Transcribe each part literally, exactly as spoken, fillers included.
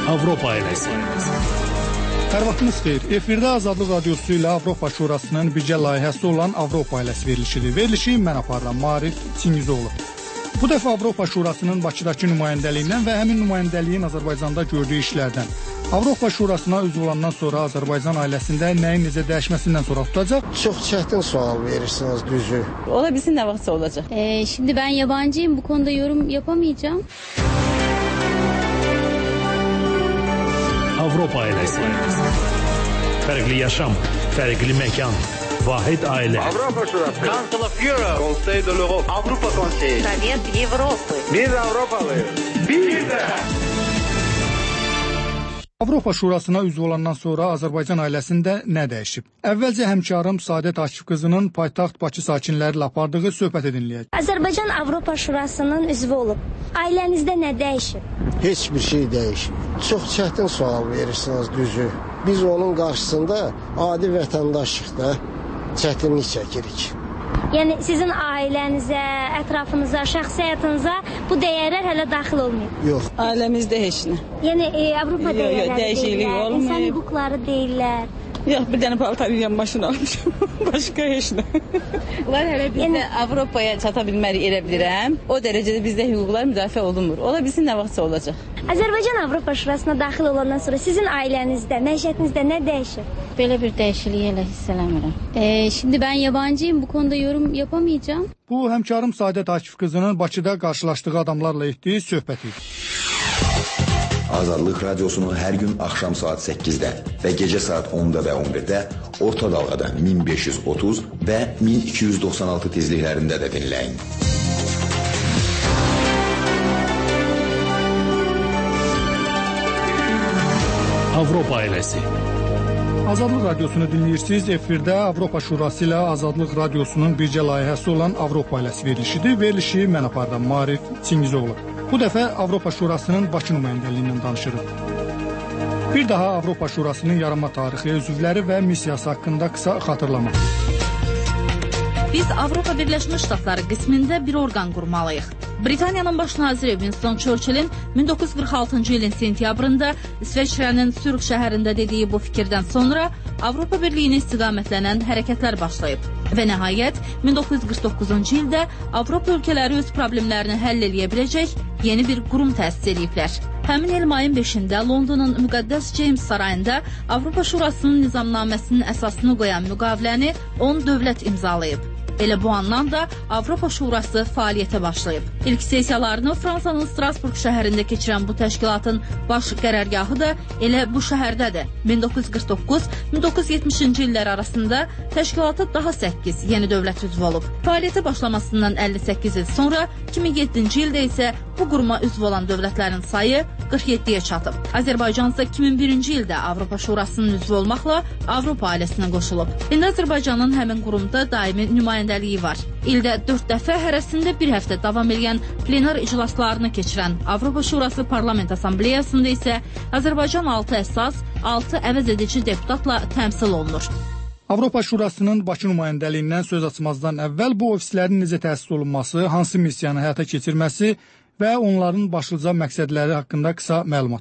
Avropa ailəsi. Hər vaxtınız xeyir. Efirdə Azadlıq Radiosu ilə Avropa Şurasının birgə layihəsi olan Avropa ailəsi verilişidir. Verilişi mən aparıram, Marif Çingizoğlu. Bu dəfə Avropa Şurasının Bakıdakı nümayəndəliyindən və həmin nümayəndəliyin Azərbaycanda gördüyü işlərdən, Avropa Şurasına üzv olandan sonra Azərbaycan ailəsində nəyin necə dəyişməsindən sonra tutacaq? Çox çətin sual verirsiniz, düzü. Ola bilsin nə vaxtsa olacaq. Ee, şimdi ben yabancıyım, bu konuda yorum yapamayacağım. Avropa ailəsi. Fərqli yaşam, fərqli məkan, vahid ailə. Avropa Şurası. Council of Europe. Conseil de l'Europe. Avropa Konseyi. Sovet Avropa. Biz Avropalıyıq. Biz də. Avropa Şurasına üzv olandan sonra Azərbaycan ailəsində nə dəyişib? Əvvəlcə həmkarım Saadət Akif qızının paytaxt Bakı sakinləri ilə apardığı söhbəti dinləyək. Azərbaycan Avropa Şurasının üzvü olub. Ailənizdə nə dəyişib? Heç bir şey dəyişib. Çox çətin sual verirsiniz, düzü. Biz onun qarşısında adi vətəndaşıq da çətinlik çəkirik. Yəni sizin ailənizə, ətrafınıza, şəxsi həyatınıza bu dəyərlər hələ daxil olmayıb? Yox. Ailəmizdə heç nə. Yəni e, Avropa Yo, yo, dəyərləri dəyişiklik deyirlər, olmayıb. insan hüquqları deyirlər. Yox, bir dənə paltar yuyan maşın almışam. Başqa heç nə. Onlar hələ bizdə yəni, Avropaya çata bilmərik elə bilirəm. O dərəcədə bizdə hüquqlar müdafiə olunmur. Ola bilsin nə vaxtsa olacaq. Azərbaycan Avropa Şurasına daxil olandan sonra sizin ailənizdə, məişətinizdə nə dəyişib? Böyle bir değişikliği hele hissedemiyorum. Ee, şimdi ben yabancıyım, bu konuda yorum yapamayacağım. Bu həmkarım Saadət Akif qızının Bakıda qarşılaşdığı adamlarla etdiyi söhbəti. Azadlıq Radiosunu hər gün axşam saat səkkizdə və gecə saat onda və on birdə orta dalğada min beş yüz otuz və min iki yüz doxsan altı tezliklərində də dinləyin. Avropa ailəsi. Azadlıq Radiosunu dinləyirsiniz. Efirdə Avropa Şurası ilə Azadlıq Radiosunun birgə layihəsi olan Avropa ailəsi verilişidir. Verilişi mən aparıram, Marif Çingizoğlu. Bu dəfə Avropa Şurasının Bakı nümayəndəliyindən danışırıq. Bir daha Avropa Şurasının yaranma tarixi, üzvləri və missiyası haqqında qısa xatırlama. Biz Avropa Birləşmiş Ştatları qismində bir orqan qurmalıyıq. Britaniyanın baş naziri Winston Churchill'in min doqquz yüz qırx altıncı ilin sentyabrında İsveçrənin Sürk şəhərində dediyi bu fikirdən sonra Avropa Birliyini istiqamətlənən hərəkətlər başlayıb. Və nəhayət min doqquz yüz qırx doqquzuncu ildə Avropa ölkələri öz problemlərini həll eləyə biləcək yeni bir qurum təsis ediblər. Həmin il mayın beşində Londonun Müqəddəs James sarayında Avropa Şurasının nizamnaməsinin əsasını qoyan müqaviləni on dövlət imzalayıb. Elə bu andan da Avropa Şurası fəaliyyətə başlayıb. İlk sessiyalarını Fransanın Strasburg şəhərində keçirən bu təşkilatın baş qərargahı da elə bu şəhərdədir. min doqquz yüz qırx doqquz min doqquz yüz yetmişinci illər arasında təşkilata daha səkkiz yeni dövlət üzv olub. Fəaliyyətə başlamasından əlli səkkiz il sonra iki min yeddinci ildə isə bu quruma üzv olan dövlətlərin sayı qırx yeddiyə çatıb. Azərbaycan isə iki min birinci ildə Avropa Şurasının üzvü olmaqla Avropa ailəsinə qoşulub. İndi Azərbaycanın həmin qurumda daimi nümayəndəliyi var. İldə dörd dəfə, hərəsində bir həftə davam edən plenar iclaslarını keçirən Avropa Şurası Parlament Assambleyasında isə Azərbaycan altı əsas, altı əvəz edici deputatla təmsil olunur. Avropa Şurasının Bakı nümayəndəliyindən söz açmazdan əvvəl bu ofislərin necə təsis olunması, hansı missiyanı həyata keçirməsi və onların başlıca məqsədləri haqqında qısa məlumat.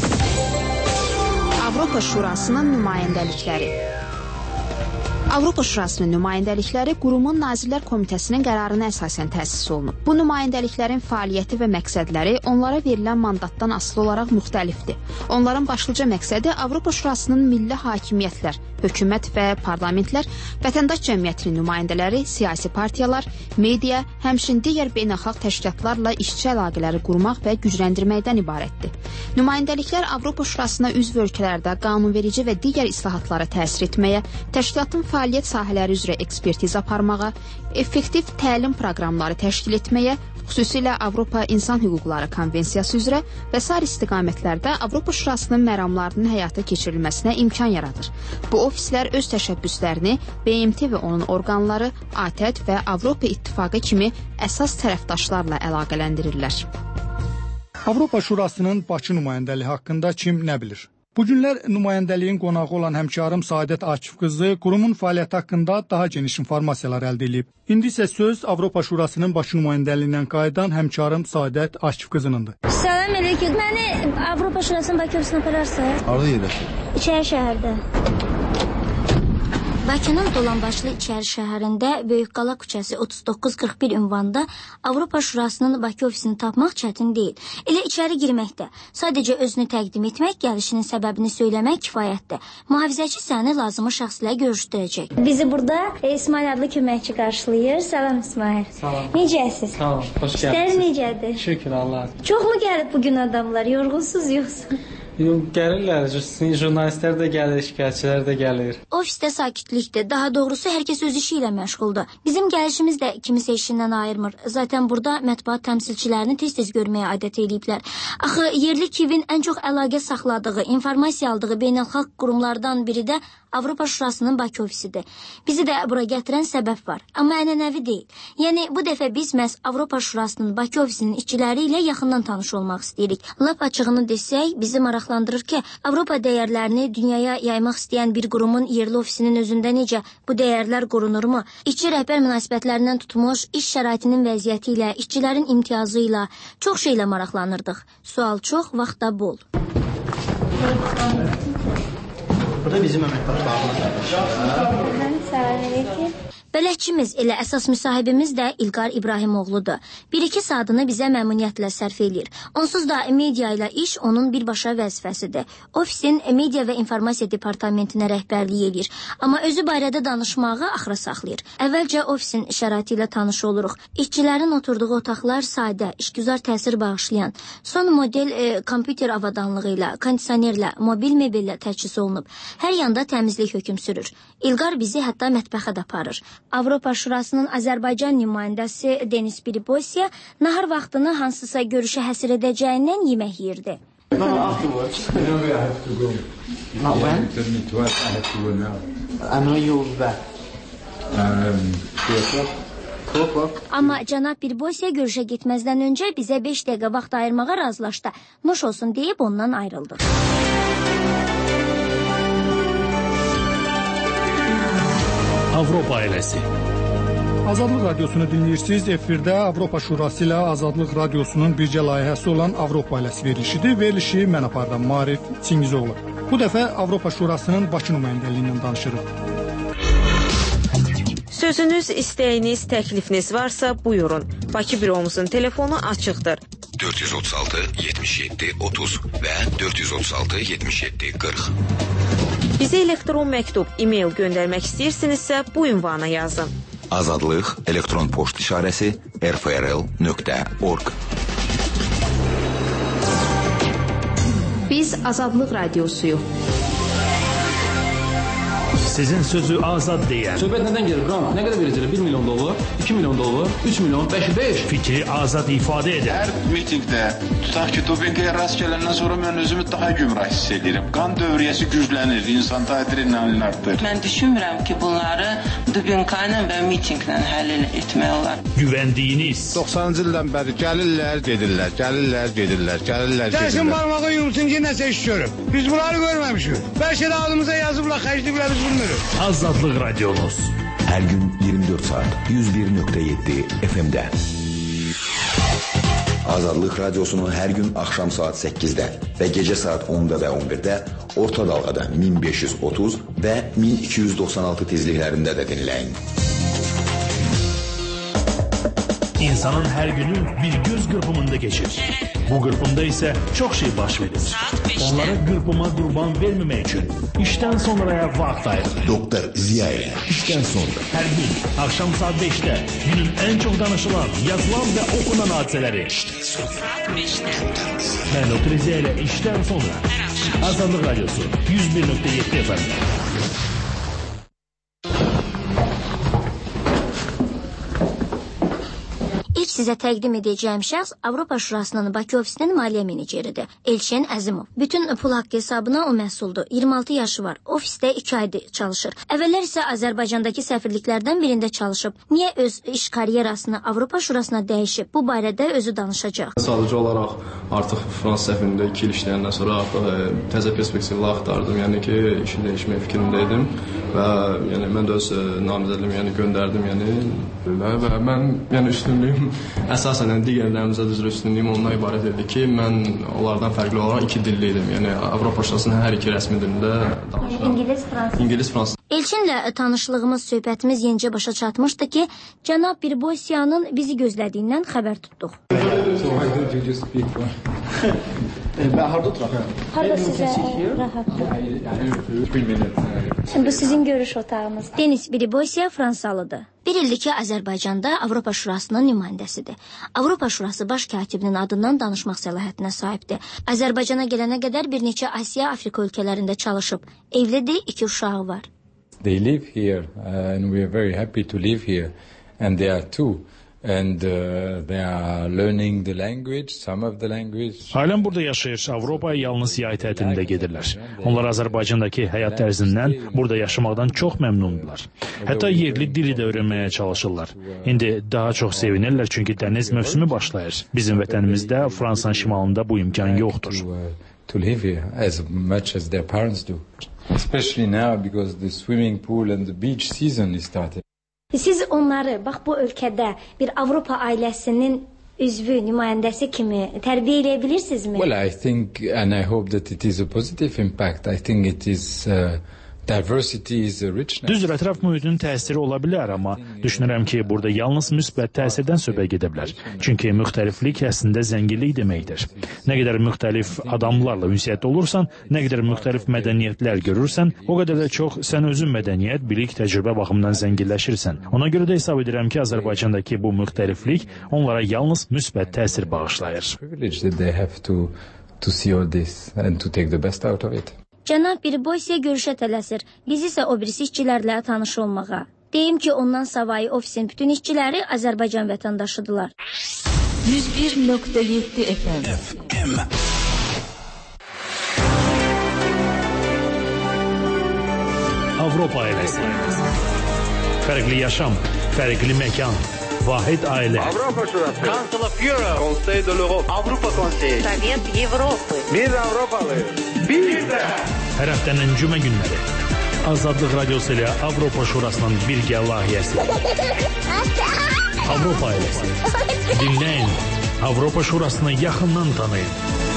Avropa Şurasının nümayəndəlikləri. Avropa Şurasının nümayəndəlikləri qurumun Nazirlər Komitəsinin qərarına əsasən təsis olunub. Bu nümayəndəliklərin fəaliyyəti və məqsədləri onlara verilən mandatdan asılı olaraq müxtəlifdir. Onların başlıca məqsədi Avropa Şurasının milli hakimiyyətlər, hökumət və parlamentlər, vətəndaş cəmiyyətinin nümayəndələri, siyasi partiyalar, media, həmçinin digər beynəlxalq təşkilatlarla işçi əlaqələri qurmaq və gücləndirməkdən ibarətdir. Nümayəndəliklər Avropa Şurasına üzv ölkələrdə qanunverici və digər islahatlara təsir etməyə, təşkilatın fəaliyyət sahələri üzrə ekspertiz aparmağa, effektiv təlim proqramları təşkil etməyə, xüsusilə Avropa İnsan Hüquqları Konvensiyası üzrə və sair istiqamətlərdə Avropa Şurasının məramlarının həyata keçirilməsinə imkan yaradır. Bu ofislər öz təşəbbüslərini B M T və onun orqanları, A T E D və Avropa İttifaqı kimi əsas tərəfdaşlarla əlaqələndirirlər. Avropa Şurasının Bakı nümayəndəliyi haqqında kim nə bilir? Bu günlər nümayəndəliyin qonağı olan həmkarım Saadət Akif qızı qurumun fəaliyyəti haqqında daha geniş informasiyalar əldə edib. İndi isə söz Avropa Şurasının Bakı nümayəndəliyindən qayıdan həmkarım Saadət Akif qızınındır. Salam aleyküm. Məni Avropa Şurasının Bakı ofisinə apararsınız? Harada yerləşir? İçəri şəhərdə. Bakının Dolanbaşlı İçəri şəhərində Böyükqala küçəsi otuz doqquz qırx bir ünvanında Avropa Şurasının Bakı ofisini tapmaq çətin deyil. Elə içəri girməkdə, sadəcə özünü təqdim etmək, gəlişinin səbəbini söyləmək kifayətdir. Mühafizəçi səni lazımı şəxslə görüşdürəcək. Bizi burada İsmail adlı köməkçi qarşılayır. Salam İsmail. Salam. Necəsiz? Salam, xoş gəldiniz. İşlər necədir? Şükür Allah. Çox mu gəlib bugün adamlar? Yorğunsuz yoxsa? Yox, gəlirlər. Jurnalistlər də gəlir, şikayətçilər də gəlir. Ofisdə sakitlikdir. Daha doğrusu hər kəs öz işi ilə məşğuldur. Bizim gəlişimiz də kimisə işindən ayırmır. Zaten burada mətbuat təmsilçilərini tez-tez görməyə adət ediblər. Axı yerli Kivin ən çox əlaqə saxladığı, informasiya aldığı beynəlxalq qurumlardan biri də Avropa Şurasının Bakı ofisidir. Bizi də bura gətirən səbəb var. Amma ənənəvi deyil. Yəni bu dəfə biz məhz Avropa Şurasının Bakı ofisinin işçiləri ilə yaxından tanış olmaq istəyirik. Lap açığını desək, bizi maraqlandırır ki, Avropa dəyərlərini dünyaya yaymaq istəyən bir qurumun yerli ofisinin özündə necə bu dəyərlər qorunurmu? İşçi rəhbər münasibətlərindən tutmuş, iş şəraitinin vəziyyəti ilə, işçilərin imtiyazı ilə çox şeylə maraqlanırdıq. Sual çox, vaxt da bol. Burada bizim əməkdaşlarımız var. Bələdçimiz, elə əsas müsahibimiz də İlqar İbrahimoğludur. Bir-iki saatını bizə məmnuniyyətlə sərf eləyir. Onsuz da media ilə iş onun birbaşa vəzifəsidir. Ofisin media və informasiya departamentinə rəhbərlik edir. Amma özü barədə danışmağı axıra saxlayır. Əvvəlcə ofisin şəraiti ilə tanış oluruq. İşçilərin oturduğu otaqlar sadə, işgüzar təsir bağışlayan, son model e, kompüter avadanlığı ilə, kondisionerlə, mobil mebellə təchiz olunub. Hər yanda təmizlik hökm sürür. İlqar bizi hətta mətbəxə də aparır. Avropa Şurasının Azərbaycan nümayəndəsi Denis Biribosiya nahar vaxtını hansısa görüşə həsr edəcəyindən yemək yeyirdi. No, afterwards. No, we have to go. Not when? I have to go now. I know you'll be back. Um, two o'clock. Two o'clock. Amma cənab Biribosiya görüşə getməzdən öncə bizə beş dəqiqə vaxt ayırmağa razılaşdı. Nuş olsun deyib ondan ayrıldıq. Avropa ailəsi. Azadlıq Radiosunu dinləyirsiniz. Efirdə Avropa Şurası ilə Azadlıq Radiosunun bircə layihəsi olan Avropa ailəsi verilişidir. Verilişi mən aparıram, Marif Çingizoğlu. Bu dəfə Avropa Şurasının Bakı nümayəndəliyindən danışırıq. Sözünüz, istəyiniz, təklifiniz varsa buyurun. Bakı büromuzun telefonu açıqdır. dörd yüz otuz altı yetmiş yeddi otuz və dörd yüz otuz altı yetmiş yeddi qırx. Bizə elektron məktub, e-mail göndərmək istəyirsinizsə bu ünvana yazın. Azadlıq elektron poçt işarəsi r f r l nöqtə org. Biz Azadlıq Radiosuyuq. Sizin sözü azad deyən. Söhbət nədən gelir? Qram, nə qədər verəcəklər? bir milyon dollar, iki milyon dollar, üç milyon, beş, beş. Fikri azad ifadə edən. Hər mitingdə, tutaq ki, dopinqə rast gələndən sonra mən özümü daha gümrah hiss edirəm. Qan dövriyyəsi güclənir, insanda adrenalin artır. Mən düşünmürəm ki, bunları dopinqə ilə və mitinglə həll etmək olar. Güvəndiyiniz. doxsanıncı ildən bəri gəlirlər, gedirlər, gəlirlər, gedirlər, gəlirlər, gedirlər. Gəlsin barmağı yumsun ki, nəsə iş görüb. Biz bunları görməmişik. Bəlkə də adımıza yazıblar, xərcliblər biz bilmirik. Azadlıq Radiomuz. Hər gün iyirmi dörd saat yüz bir nöqtə yeddi F M-də. Azadlıq Radiosunu hər gün axşam saat səkkizdə və gecə saat onda və on birdə orta dalğada min beş yüz otuz və min iki yüz doxsan altı tezliklərində də dinləyin. İnsanın hər günü bir göz qırpımında geçir. Bu qırpımda isə çox şey baş verir. Onlara qırpıma qurban verməmək üçün işdən sonraya vaxt ayırır. Doktor Ziya ilə işdən sonra. Hər gün axşam saat beşdə günün ən çox danışılan, yazılan və okunan hadisələri. İşdən sonra. Saat beşdə. Mən Doktor Ziya ilə işdən sonra. Azadlıq Radiosu yüz bir nöqtə yeddi F M-də. İlk sizə təqdim edəcəyim şəxs Avropa Şurasının Bakı ofisinin maliyyə meneceridir. Elçin Əzimov. Bütün pul haqqı hesabına o məsuldur. iyirmi altı yaşı var. Ofisdə iki aydır çalışır. Əvvəllər isə Azərbaycandakı səfirliklərdən birində çalışıb. Niyə öz iş karyerasını Avropa Şurasına dəyişib? Bu barədə özü danışacaq. Sadəcə olaraq artıq Fransız səfirində iki il işləyəndən sonra artıq e, təzə perspektivlər axtardım. Yəni ki, işi dəyişmək fikrində idim və yəni mən də öz e, namizədliyimi yəni göndərdim, yəni və, və mən yəni üstünlüyüm əsasən yəni, digərlərimizə də üzrə üstünlüyüm ondan ibarət idi ki, mən onlardan fərqli olaraq iki dilli idim. Yəni Avropa Şurasının hər iki rəsmi dilində danışıram. İngilis, fransız. İngilis, fransız. Elçinlə tanışlığımız, söhbətimiz yenicə başa çatmışdı ki, cənab Birboisiyanın bizi gözlədiyindən xəbər tutduq. Harda oturaq? Harda sizə rahatdır? Bu sizin görüş otağınız. Denis Birboisiya Fransalıdır. Bir ildir ki, Azərbaycanda Avropa Şurasının nümayəndəsidir. Avropa Şurası baş katibinin adından danışmaq səlahiyyətinə sahibdir. Azərbaycana gələnə qədər bir neçə Asiya, Afrika ölkələrində çalışıb. Evlidir, iki uşağı var. They live here uh, and we are very happy to live here, and they are too. And uh, they are learning the language, some of the language. Ailəm burada yaşayır. Avropaya yalnız yay tətilində gedirlər. Onlar Azərbaycandakı həyat tərzindən burada yaşamaqdan çox məmnundular. Hətta yerli dili də öyrənməyə çalışırlar. İndi daha çox sevinirlər çünki dəniz mövsümü başlayır. Bizim vətənimizdə Fransanın şimalında bu imkan yoxdur. To live here as much as their parents do. Especially now because the swimming pool and the beach season is started. Siz onları bax bu ölkədə bir Avropa ailəsinin üzvü, nümayəndəsi kimi tərbiyə edə bilirsinizmi? Well, I think and I hope that it is a positive impact. I think it is uh, diversity is a richness. Düzdür, ətraf mühitin təsiri ola bilər, amma düşünürəm ki, burada yalnız müsbət təsirdən söhbət gedə bilər. Çünki müxtəliflik əslində zənginlik deməkdir. Nə qədər müxtəlif adamlarla ünsiyyətdə olursan, nə qədər müxtəlif mədəniyyətlər görürsən, o qədər də çox sən özün mədəniyyət, bilik, təcrübə baxımından zənginləşirsən. Ona görə də hesab edirəm ki, Azərbaycandakı bu müxtəliflik onlara yalnız müsbət təsir bağışlayır. They have to to see all this and to take the best out of it. Cənab Birboisiya görüşə tələsir. Biz isə o birisi işçilərlə tanış olmağa. Deyim ki, ondan savayı ofisin bütün işçiləri Azərbaycan vətəndaşıdırlar. yüz bir nöqtə yeddi F M. Avropa ailəsi. Fərqli yaşam, fərqli məkan, vahid ailə. Avropa Şurası. Council of Europe. Conseil de l'Europe. Avropa Konseyi. Sovet Avropa. Biz Avropalıyıq. Biz də. Hər həftənin cümə günləri. Azadlıq Radiosu ilə Avropa Şurasının birgə layihəsi. Avropa ailəsi. Dinləyin. Avropa Şurasını yaxından tanıyın.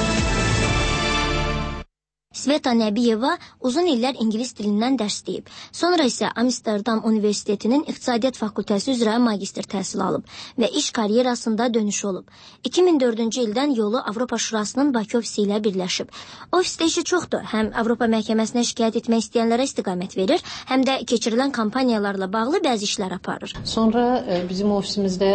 Sveta Nəbiyeva uzun illər ingilis dilindən dərs deyib. Sonra isə Amsterdam Universitetinin İqtisadiyyat Fakültəsi üzrə magistr təhsil alıb və iş karyerasında dönüş olub. iki min dördüncü ildən yolu Avropa Şurasının Bakı ofisi ilə birləşib. Ofisdə işi çoxdur. Həm Avropa məhkəməsinə şikayət etmək istəyənlərə istiqamət verir, həm də keçirilən kampaniyalarla bağlı bəzi işlər aparır. Sonra bizim ofisimizdə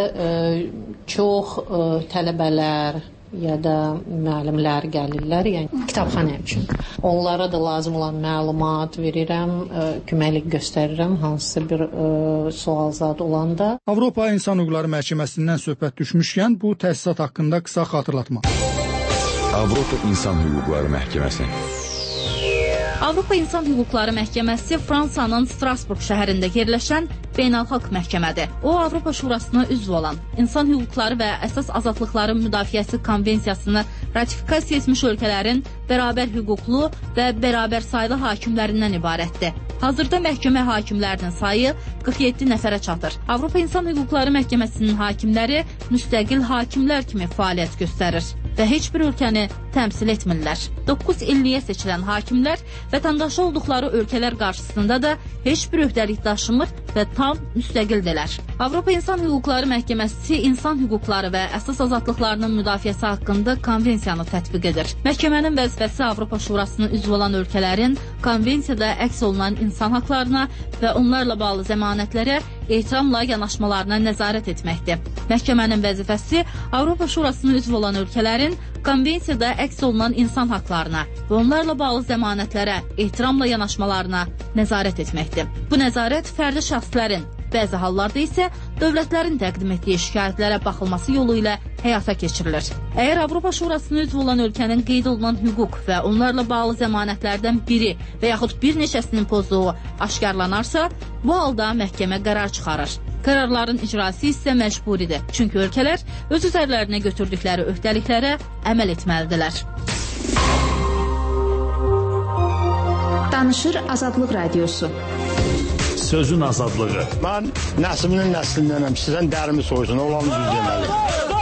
çox tələbələr ya da müəllimlər gəlirlər, yəni kitabxana üçün. Onlara da lazım olan məlumat verirəm, köməklik göstərirəm hansısa bir ə, sual zad olanda. Avropa İnsan Hüquqları Məhkəməsindən söhbət düşmüşkən bu təsisat haqqında qısa xatırlatma. Avropa İnsan Hüquqları Məhkəməsi. Avropa İnsan Hüquqları Məhkəməsi Fransanın Strasburq şəhərində yerləşən beynəlxalq məhkəmədir. O, Avropa Şurasına üzv olan, insan hüquqları və əsas azadlıqların müdafiəsi konvensiyasını ratifikasiya etmiş ölkələrin bərabər hüquqlu və bərabər saylı hakimlərindən ibarətdir. Hazırda məhkəmə hakimlərinin sayı qırx yeddi nəfərə çatır. Avropa İnsan Hüquqları Məhkəməsinin hakimləri müstəqil hakimlər kimi fəaliyyət göstərir və heç bir ölkəni təmsil etmirlər. doqquz illiyə seçilən hakimlər vətəndaşı olduqları ölkələr qarşısında da heç bir öhdəlik daşımır və tam müstəqildirlər. Avropa İnsan Hüquqları Məhkəməsi insan hüquqları və əsas azadlıqlarının müdafiəsi haqqında konvensiyanı tətbiq edir. Məhkəmənin vəzifəsi Avropa Şurasına üzv olan ölkələrin konvensiyada əks olunan insan haqlarına və onlarla bağlı zəmanətlərə ehtiramla yanaşmalarına nəzarət etməkdir. Məhkəmənin vəzifəsi Avropa Şurasına üzv olan ölkələrin konvensiyada əks olunan insan haqlarına və onlarla bağlı zəmanətlərə ehtiramla yanaşmalarına nəzarət etməkdir. Bu nəzarət fərdi şəxslərin, bəzi hallarda isə dövlətlərin təqdim etdiyi şikayətlərə baxılması yolu ilə həyata keçirilir. Əgər Avropa Şurasına üzv olan ölkənin qeyd olunan hüquq və onlarla bağlı zəmanətlərdən biri və yaxud bir neçəsinin pozduğu aşkarlanarsa, bu halda məhkəmə qərar çıxarır. Qərarların icrası isə məcburidir. Çünki ölkələr öz üzərlərinə götürdükləri öhdəliklərə əməl etməlidirlər. Danışır Azadlıq Radiosu. Sözün azadlığı. Mən nəsliminin nəslindənəm. Sizdən dərimi soysun, olanı düz deməli.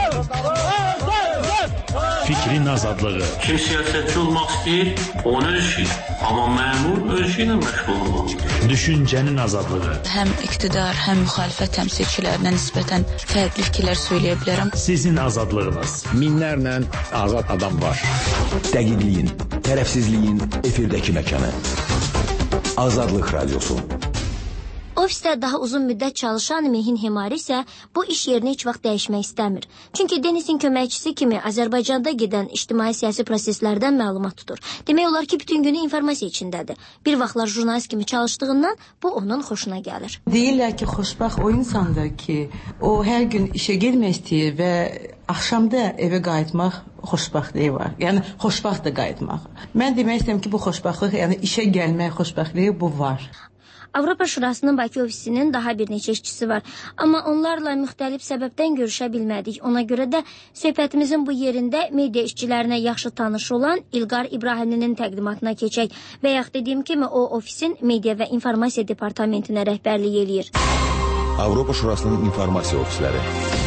Fikrin azadlığı. Kim siyasətçi olmaq istəyir, onun öz işi. Amma məmur öz işi ilə məşğul olmalıdır. Düşüncənin azadlığı. Həm iqtidar, həm müxalifət təmsilçilərinə nisbətən fərqli fikirlər söyləyə bilərəm. Sizin azadlığınız. Minlərlə azad adam var. Dəqiqliyin, tərəfsizliyin efirdəki məkanı. Azadlıq Radiosu. Ofisdə daha uzun müddət çalışan Mehin Hemari isə bu iş yerini heç vaxt dəyişmək istəmir. Çünki Denisin köməkçisi kimi Azərbaycanda gedən ictimai-siyasi proseslərdən məlumat tutur. Demək olar ki, bütün günü informasiya içindədir. Bir vaxtlar jurnalist kimi çalışdığından bu onun xoşuna gəlir. Deyirlər ki, xoşbaxt o insandır ki, o hər gün işə getmək istəyir və axşamda evə qayıtmaq xoşbəxtliyi var. Yəni xoşbəxt də qayıtmaq. Mən demək istəyirəm ki, bu xoşbəxtlik, yəni işə gəlmək xoşbəxtliyi bu var. Avropa Şurasının Bakı ofisinin daha bir neçə işçisi var. Amma onlarla müxtəlif səbəbdən görüşə bilmədik. Ona görə də söhbətimizin bu yerində media işçilərinə yaxşı tanış olan İlqar İbrahimlinin təqdimatına keçək. Və yaxud dediyim kimi o ofisin media və informasiya departamentinə rəhbərlik eləyir. Avropa Şurasının informasiya ofisləri.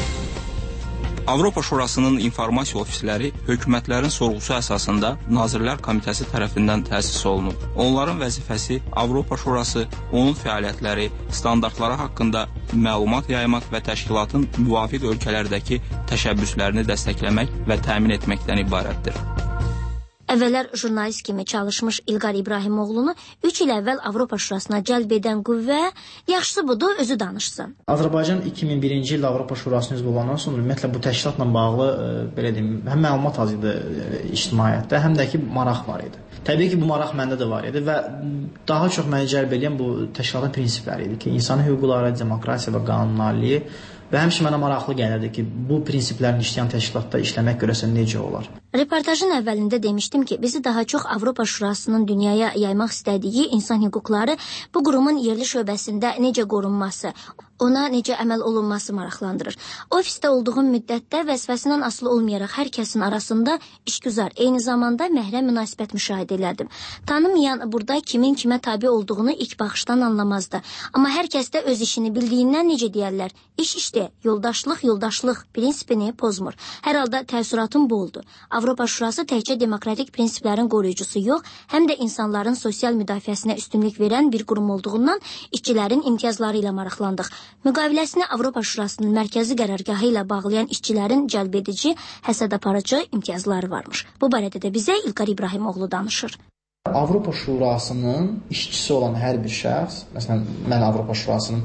Avropa Şurasının informasiya ofisləri hökumətlərin sorğusu əsasında Nazirlər Komitəsi tərəfindən təsis olunub. Onların vəzifəsi Avropa Şurası, onun fəaliyyətləri, standartları haqqında məlumat yaymaq və təşkilatın müvafiq ölkələrdəki təşəbbüslərini dəstəkləmək və təmin etməkdən ibarətdir. Əvvəllər jurnalist kimi çalışmış İlqar İbrahimoğlunu üç il əvvəl Avropa Şurasına cəlb edən qüvvə, yaxşısı budur, özü danışsın. Azərbaycan iki min birinci ildə Avropa Şurasının üzvü olandan sonra ümumiyyətlə bu təşkilatla bağlı, belə deyim, həm məlumat az idi ictimaiyyətdə, həm də ki, maraq var idi. Təbii ki, bu maraq məndə də var idi və daha çox məni cəlb edən bu təşkilatın prinsipləri idi ki, insan hüquqları, demokrasiya və qanunaliliyi və həmçinin mənə maraqlı gəlirdi ki, bu prinsiplərin işləyən təşkilatda işləmək görəsən necə olar? Reportajın əvvəlində demişdim ki, bizi daha çox Avropa Şurasının dünyaya yaymaq istədiyi insan hüquqları bu qurumun yerli şöbəsində necə qorunması, ona necə əməl olunması maraqlandırır. Ofisdə olduğum müddətdə vəzifəsindən asılı olmayaraq hər kəsin arasında işgüzar, eyni zamanda məhrəm münasibət müşahidə elədim. Tanımayan burada kimin kimə tabi olduğunu ilk baxışdan anlamazdı. Amma hər kəs də öz işini bildiyindən necə deyərlər, iş işdə, yoldaşlıq, yoldaşlıq prinsipini pozmur. Hər halda təəssüratım bu oldu. Avropa Şurası təkcə demokratik prinsiplərin qoruyucusu yox, həm də insanların sosial müdafiəsinə üstünlük verən bir qurum olduğundan işçilərin imtiyazları ilə maraqlandıq. Müqaviləsini Avropa Şurasının mərkəzi qərargahı ilə bağlayan işçilərin cəlbedici, həsəd aparıcı imtiyazları varmış. Bu barədə də bizə İlqar İbrahimoğlu danışır. Avropa Şurasının işçisi olan hər bir şəxs, məsələn, mən Avropa Şurasının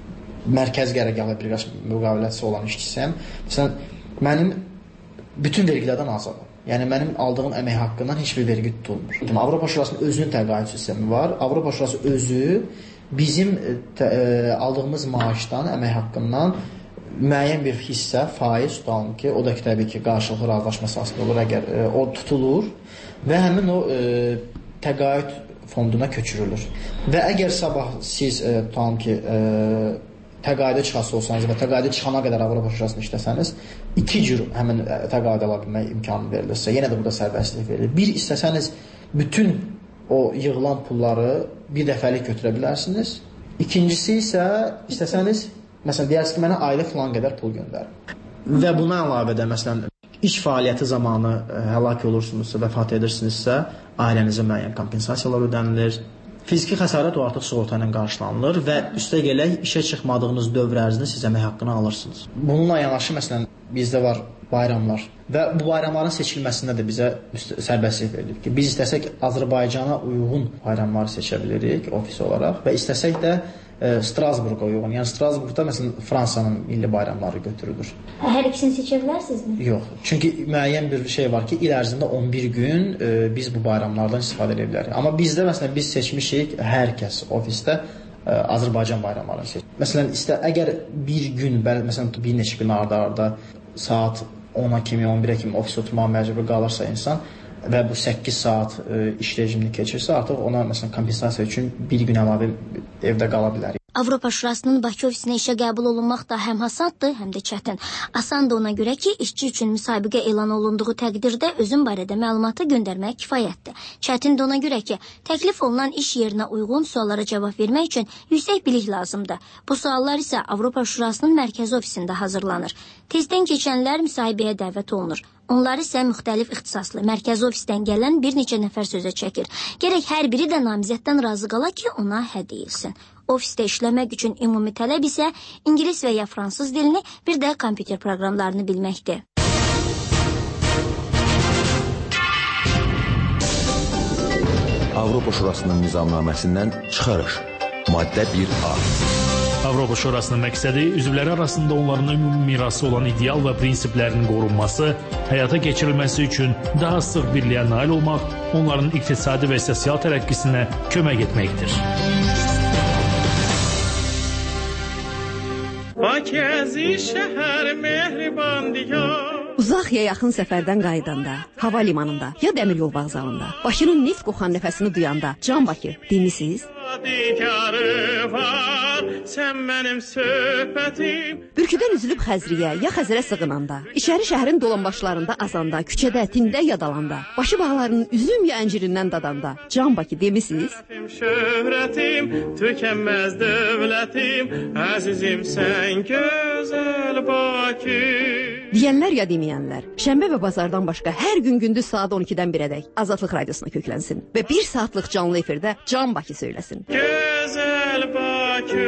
mərkəzi qərargahı müqaviləsi olan işçisiyəm. Məsələn, mənim bütün vergilərdən azadam. Yəni, mənim aldığım əmək haqqından heç bir vergi tutulmur. Avropa Şurasının özünün təqaüd sistemi var. Avropa Şurası özü bizim tə, ə, aldığımız maaşdan, əmək haqqından müəyyən bir hissə, faiz tutalım ki, o da ki, təbii ki, qarşılıqlı razılaşması asılı olur, əgər ə, o tutulur və həmin o ə, təqaüd fonduna köçürülür. Və əgər sabah siz ə, tutalım ki, ə, təqaüdə çıxası olsanız və təqaüdə çıxana qədər Avropa Şurasını işləsəniz, iki cür həmin təqaüdə ala bilmək imkanı verilirsə, yenə də burada sərbəstlik verilir. Bir, istəsəniz bütün o yığılan pulları bir dəfəlik götürə bilərsiniz. İkincisi isə, istəsəniz, məsələn, deyirsiniz ki, mənə ayda filan qədər pul göndərin. Və buna əlavə də, məsələn, iş fəaliyyəti zamanı həlak olursunuzsa, vəfat edirsinizsə, ailənizə müəyyən kompensasiyalar ödənilir. Fiziki xəsarət o artıq sığorta ilə qarşılanılır və üstə gələk işə çıxmadığınız dövr ərzində siz əmək haqqını alırsınız. Bununla yanaşı, məsələn, bizdə var bayramlar və bu bayramların seçilməsində də bizə sərbəstlik verilir ki, biz istəsək Azərbaycana uyğun bayramları seçə bilirik ofis olaraq və istəsək də e, Strasburqa uyğun. Yəni Strasburqda məsələn Fransanın milli bayramları götürülür. Hər ikisini seçə bilərsinizmi? Yox. Çünki müəyyən bir şey var ki, il ərzində on bir gün e, biz bu bayramlardan istifadə edə bilərik. Amma bizdə məsələn biz seçmişik hər kəs ofisdə e, Azərbaycan bayramlarını seçir. Məsələn, istə əgər bir gün, bəli, məsələn bir neçə gün arda-arda saat ona kimi, on birə kimi ofisdə oturmağa məcbur qalırsa insan və bu səkkiz saat e, iş rejimini keçirsə, artıq ona məsələn kompensasiya üçün bir gün əlavə evdə qala bilərik. Avropa Şurasının Bakı ofisinə işə qəbul olunmaq da həm asandır, həm də çətin. Asandır ona görə ki, işçi üçün müsabiqə elan olunduğu təqdirdə özün barədə məlumatı göndərmək kifayətdir. Çətindir ona görə ki, təklif olunan iş yerinə uyğun suallara cavab vermək üçün yüksək bilik lazımdır. Bu suallar isə Avropa Şurasının mərkəzi ofisində hazırlanır. Testdən keçənlər müsahibəyə dəvət olunur. Onlar isə müxtəlif ixtisaslı mərkəzi ofisdən gələn bir neçə nəfər sözə çəkir. Gərək hər biri də namizəddən razı qala ki, ona hə deyilsin. Ofisdə işləmək üçün ümumi tələb isə ingilis və ya fransız dilini, bir də kompüter proqramlarını bilməkdir. Avropa Şurasının nizamnaməsindən çıxarış. Maddə bir A. Avropa Şurasının məqsədi üzvləri arasında onların ümumi mirası olan ideal və prinsiplərinin qorunması, həyata keçirilməsi üçün daha sıx birliyə nail olmaq, onların iqtisadi və sosial tərəqqisinə kömək etməkdir. Uzaq ya yaxın səfərdən qayıdanda, hava limanında ya dəmir yol vağzalında, Bakının neft qoxan nəfəsini duyanda, Can Bakı demisiniz? Sən mənim söhbətim. Bürküdən üzülüb Xəzriyə ya Xəzərə sığınanda, içəri şəhərin dolanbaşlarında azanda, küçədə, tində yadalanda, başı bağlarının üzüm ya əncirindən dadanda, Can Bakı demisiniz? Şöhrətim, tükənməz dövlətim, əzizim sən gözəl Bakı. Deyənlər ya deməyənlər, şənbə və bazardan başqa hər gün gündüz saat on ikidən birədək Azadlıq Radiosuna köklənsin və bir saatlıq canlı efirdə Can Bakı söyləsin. Gözəl Bakı.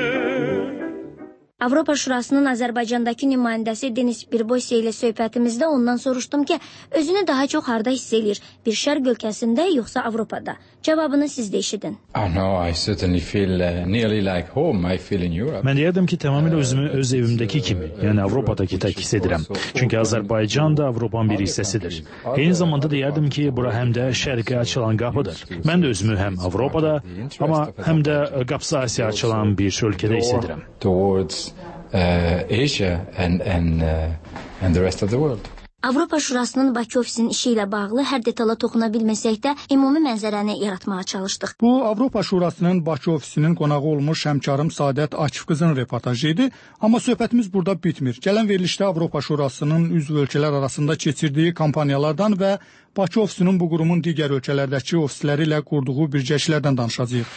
Avropa Şurasının Azərbaycandakı nümayəndəsi Denis Birboyse ilə söhbətimizdə ondan soruşdum ki, özünü daha çox harda hiss eləyir? Bir şərq ölkəsində yoxsa Avropada? Cavabını siz də eşidin. Oh no, I certainly feel uh, nearly like home. I feel in Europe. Mən deyərdim ki, tamamilə özümü öz evimdəki kimi, yəni Avropadakı tək hiss edirəm. Çünki Azərbaycan da Avropanın bir hissəsidir. Eyni zamanda deyərdim ki, bura həm də şərqə açılan qapıdır. Mən də özümü həm Avropada, amma həm də qapısı Asiya açılan bir ölkədə hiss edirəm. Towards uh, Asia and and uh, and the rest of the world. Avropa Şurasının Bakı ofisinin işi ilə bağlı hər detala toxuna bilməsək də ümumi mənzərəni yaratmağa çalışdıq. Bu Avropa Şurasının Bakı ofisinin qonağı olmuş həmkarım Saadət Akif qızın reportajı idi. Amma söhbətimiz burada bitmir. Gələn verilişdə Avropa Şurasının üzv ölkələr arasında keçirdiyi kampaniyalardan və Bakı ofisinin bu qurumun digər ölkələrdəki ofisləri ilə qurduğu birgəşliklərdən danışacağıq.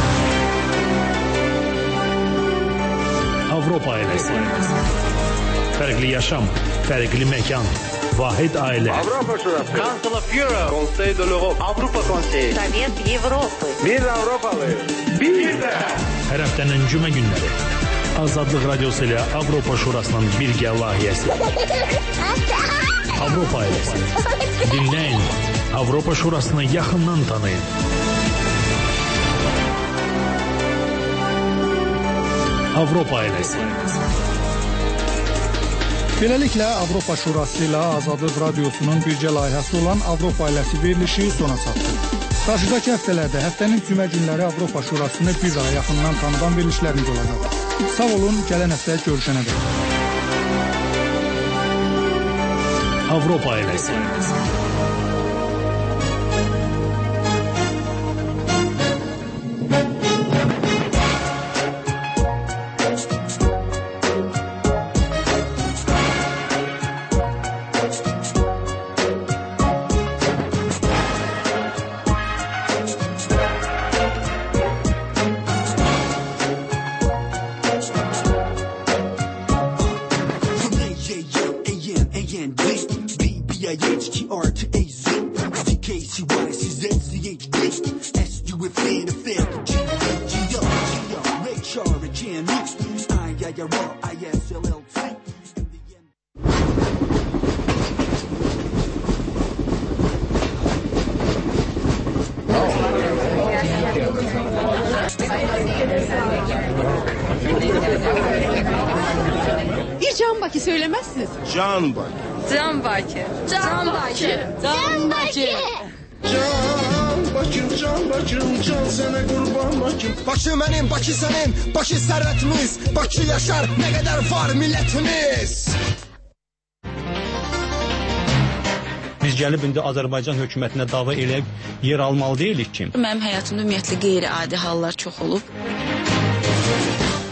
Avropa ailəsi. Fərqli yaşam, fərqli məkan, vahid ailə. Avropa Şurası. Council of Europe. Conseil de l'Europe. Avropa Konseyi. Sovet Avropa. Bir Avropalı. Bir də. Hər həftənin cümə günləri. Azadlıq Radiosu ilə Avropa Şurasının birgə layihəsi. Avropa ailəsi. Dinləyin. Avropa Şurasını yaxından tanıyın. Avropa ailəsi. Beləliklə, Avropa Şurası ilə Azadlıq Radiosunun birgə layihəsi olan Avropa ailəsi verilişi sona çatdı. Qarşıdakı həftələrdə həftənin cümə günləri Avropa Şurasını bir daha yaxından tanıdan verilişlərimiz olacaq. Sağ olun, gələn həftə görüşənə dək. Avropa ailəsi. Bir Can Bakı söylemezsiniz. Can Bakı. Can Bakı. Can Bakı. Can Bakı. Can Bakım, Can Bakım, Can sənə qurban Bakım. Bakı mənim, Bakı sənin, Bakı sərvətimiz, Bakı yaşar, nə qədər var millətimiz. Biz gəlib indi Azərbaycan hökumətinə dava eləyib yer almalı deyilik ki. Mənim həyatımda ümumiyyətlə qeyri-adi hallar çox olub.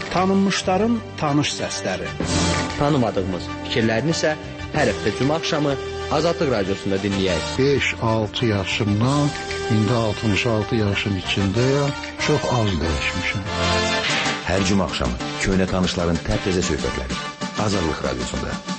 Tanınmışların tanış səsləri. Tanımadığımız fikirlərini isə hər həftə cümə axşamı Azadlıq Radiosunda dinləyək. beş altı yaşımdan indi altmış altı yaşın içindəyəm. Çox az dəyişmişəm. Hər cümə axşamı köhnə tanışların təptəzə söhbətləri Azadlıq Radiosunda.